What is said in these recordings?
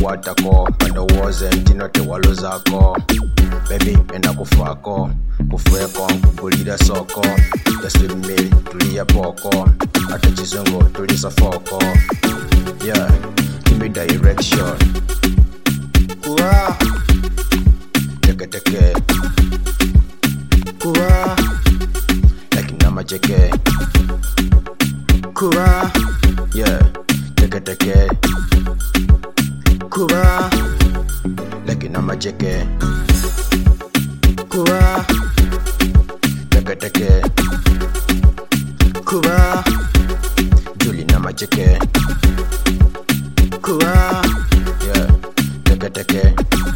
watako pandowoze ntino tewalozako baby enda kufako kufeko nkugulira soko taswimili tuliya poko ata chizungu tulisa foko yeah give me direction teke teke like nama jeke yeah teke teke like nama jeke teke teke Julie nama jeke yeah teke teke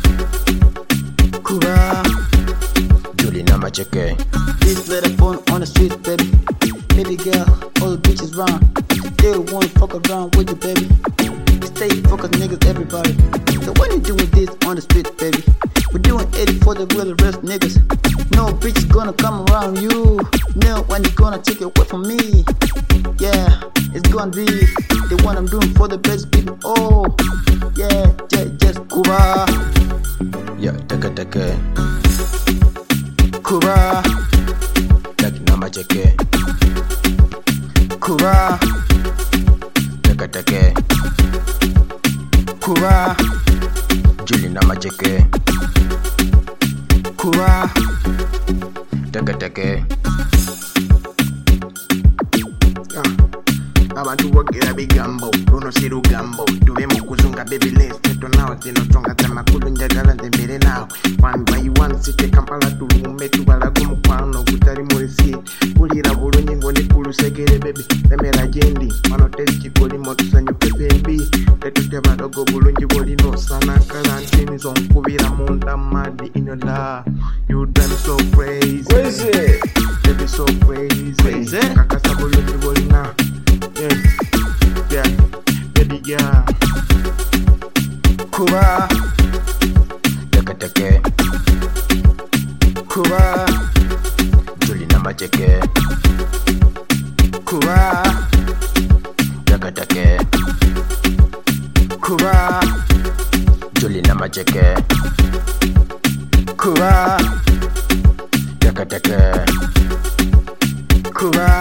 Julie nama jeke. This little phone on the streets, baby. Baby girl, all the bitches run. They wanna fuck around with you, baby. Stay focused, niggas, everybody. So when you doing this on the streets, baby? We're doing it for the real rest niggas. No bitch gonna come around you. No one is gonna take it away from me. Yeah, it's gonna be the one I'm doing for the best people. Oh, yeah, just Cuba. Yeah, teke teke Cuba. like nama jeke Cuba. teke teke Cuba. Julie nama jeke Cuba. teke teke abantu bogera bigambo luno si lugambo tube mu kuzunga baby seto nawe zino tonga zamakulu njagala nzembere nawe one by one site kampala tulume tubalago mukwano gutali mulisi kulira bulungi ngondi kulusegere baby lemera jendi wano teri kikoli motusanyo pepembi tetute badogo bulungi bolino sana karantini zonkubira munda madi in your love you damn so crazy baby so crazy kakasa bulungi bolina yeah, baby girl. Cuba. teke teke Cuba. Julie nama jeke Cuba. teke teke Cuba. Julie nama jeke Cuba. teke teke Cuba.